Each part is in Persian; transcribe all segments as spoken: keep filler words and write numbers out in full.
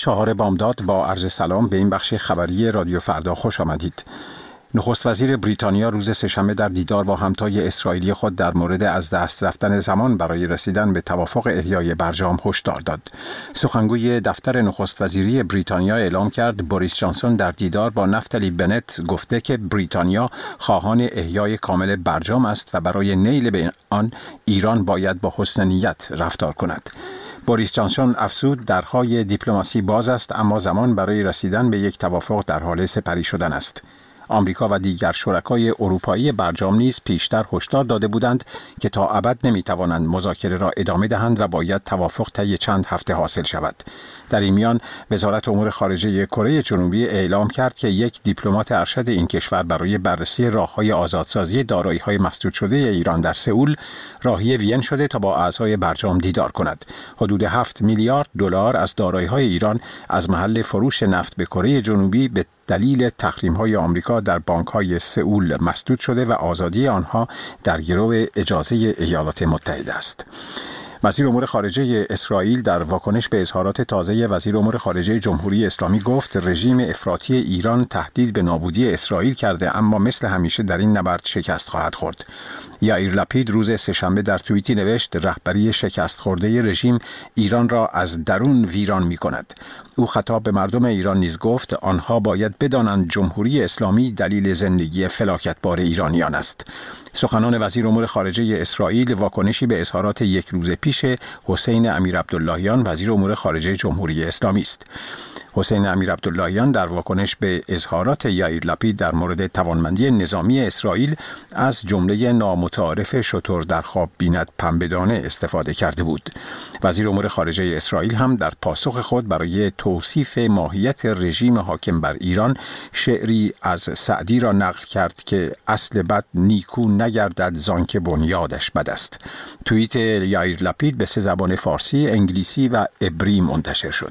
چهار بامداد با عرض سلام به این بخش خبری رادیو فردا خوش آمدید. نخست وزیر بریتانیا روز سه‌شنبه در دیدار با همتای اسرائیلی خود در مورد از دست رفتن زمان برای رسیدن به توافق احیای برجام هشدار داد. سخنگوی دفتر نخست وزیری بریتانیا اعلام کرد بوریس جانسون در دیدار با نفتالی بنت گفته که بریتانیا خواهان احیای کامل برجام است و برای نیل به آن ایران باید با حسن نیت رفتار کند. بوریس جانسون افزود درهای دیپلماسی باز است، اما زمان برای رسیدن به یک توافق در حال سپری شدن است. آمریکا و دیگر شرکای اروپایی برجام نیز پیشتر هشدار داده بودند که تا ابد نمیتوانند مذاکره را ادامه دهند و باید توافق طی چند هفته حاصل شود. در این میان وزارت امور خارجه کره جنوبی اعلام کرد که یک دیپلمات ارشد این کشور برای بررسی راه‌های آزادسازی دارایی‌های مسدود شده ایران در سئول راهی وین شده تا با اعضای برجام دیدار کند. حدود هفت میلیارد دلار از دارایی‌های ایران از محل فروش نفت به کره جنوبی به دلیل تحریم‌های آمریکا در بانک‌های سئول مسدود شده و آزادی آنها در گرو اجازه ایالات متحده است. وزیر امور خارجه اسرائیل در واکنش به اظهارات تازه وزیر امور خارجه جمهوری اسلامی گفت رژیم افراطی ایران تهدید به نابودی اسرائیل کرده، اما مثل همیشه در این نبرد شکست خواهد خورد. یائیر لپید روز سه‌شنبه در توییتی نوشت رهبری شکست خورده رژیم ایران را از درون ویران می کند. او خطاب به مردم ایران نیز گفت آنها باید بدانند جمهوری اسلامی دلیل زندگی فلاکتبار ایرانیان است. سخنان وزیر امور خارجه اسرائیل واکنشی به اظهارات یک روز پیش حسین امیرعبداللهیان وزیر امور خارجه جمهوری اسلامی است. حسین امیرعبداللهیان در واکنش به اظهارات یائیر لپید در مورد توانمندی نظامی اسرائیل از جمله نامتعارف شتر در خواب بیند پنبه‌دانه استفاده کرده بود. وزیر امور خارجه اسرائیل هم در پاسخ خود برای توصیف ماهیت رژیم حاکم بر ایران شعری از سعدی را نقل کرد که اصل بد نیکو نگردد زانکه بنیادش بد است. توییت یائیر لپید به سه زبان فارسی، انگلیسی و عبری منتشر شد.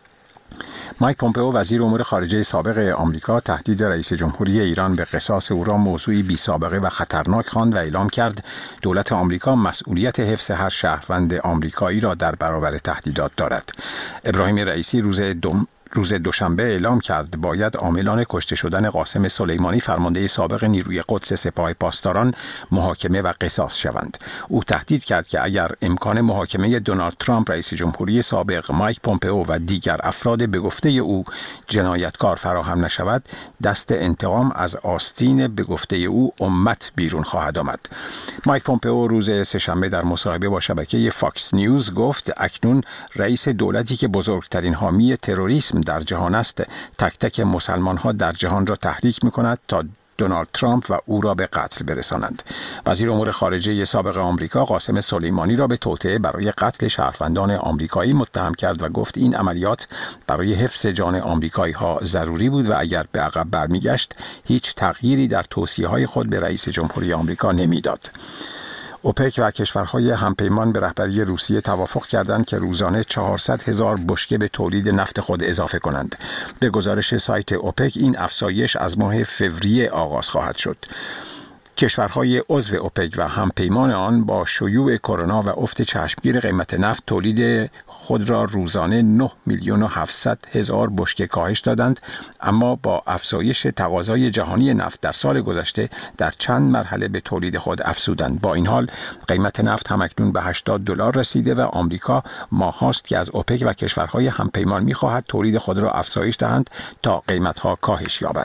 مایک پومپئو وزیر امور خارجه سابق آمریکا تهدید رئیس جمهوری ایران به قصاص او را موضوعی بی سابقه و خطرناک خواند و اعلام کرد دولت آمریکا مسئولیت حفظ هر شهروند آمریکایی را در برابر تهدیدات دارد. ابراهیم رئیسی روز دوم روز دوشنبه اعلام کرد باید عاملان کشته شدن قاسم سلیمانی فرمانده سابق نیروی قدس سپاه پاسداران محاکمه و قصاص شوند. او تهدید کرد که اگر امکان محاکمه دونالد ترامپ رئیس جمهوری سابق، مایک پومپئو و دیگر افراد به گفته او جنایتکار فراهم نشود، دست انتقام از آستین به گفته او امت بیرون خواهد آمد. مایک پومپئو روز سه‌شنبه در مصاحبه با شبکه فاکس نیوز گفت اکنون رئیس دولتی که بزرگترین حامی تروریسم در جهان است تک تک مسلمان ها در جهان را تحریک می کند تا دونالد ترامپ و او را به قتل برسانند. وزیر امور خارجه سابق آمریکا قاسم سلیمانی را به توطئه برای قتل شهروندان آمریکایی متهم کرد و گفت این عملیات برای حفظ جان آمریکایی ها ضروری بود و اگر به عقب برمیگشت هیچ تغییری در توصیه های خود به رئیس جمهوری آمریکا نمیداد. اوپک و کشورهای همپیمان به رهبری روسیه توافق کردند که روزانه چهارصد هزار بشکه به تولید نفت خود اضافه کنند. به گزارش سایت اوپک این افزایش از ماه فوریه آغاز خواهد شد. کشورهای عضو اوپک و همپیمان آن با شیوع کرونا و افت چشمگیر قیمت نفت تولید خود را روزانه نه میلیون و هفتصد هزار بشکه کاهش دادند، اما با افزایش تقاضای جهانی نفت در سال گذشته در چند مرحله به تولید خود افزودند. با این حال قیمت نفت همکنون به هشتاد دلار رسیده و آمریکا ماهاست که از اوپک و کشورهای همپیمان می‌خواهد تولید خود را افزایش دهند تا قیمت‌ها کاهش یابد.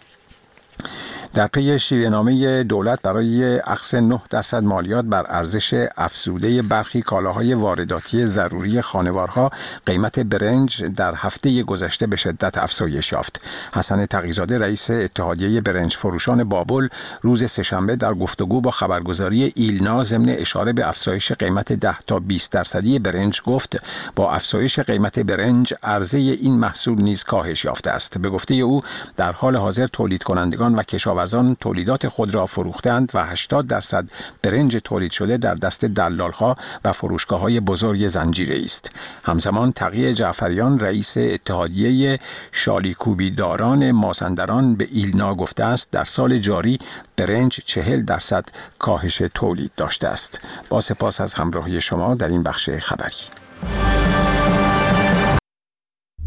در پی شیوه‌نامه دولت برای اخذ نه درصد مالیات بر ارزش افزوده برخی کالاهای وارداتی ضروری خانوارها، قیمت برنج در هفته گذشته به شدت افزایش یافت. حسن تقی‌زاده رئیس اتحادیه برنج فروشان بابل روز سه‌شنبه در گفتگو با خبرگزاری ایلنا ضمن اشاره به افزایش قیمت ده تا بیست درصدی برنج گفت با افزایش قیمت برنج عرضه این محصول نیز کاهش یافته است. به گفته او در حال حاضر تولید کنندگان و کشاورزان تولیدات خود را فروختند و هشتاد درصد برنج تولید شده در دست دلال‌ها و فروشگاه‌های بزرگ زنجیره‌ای است. همزمان تقی جعفریان رئیس اتحادیه شالیکوبیداران مازندران به ایلنا گفته است در سال جاری برنج چهل درصد کاهش تولید داشته است. با سپاس از همراهی شما در این بخش خبری.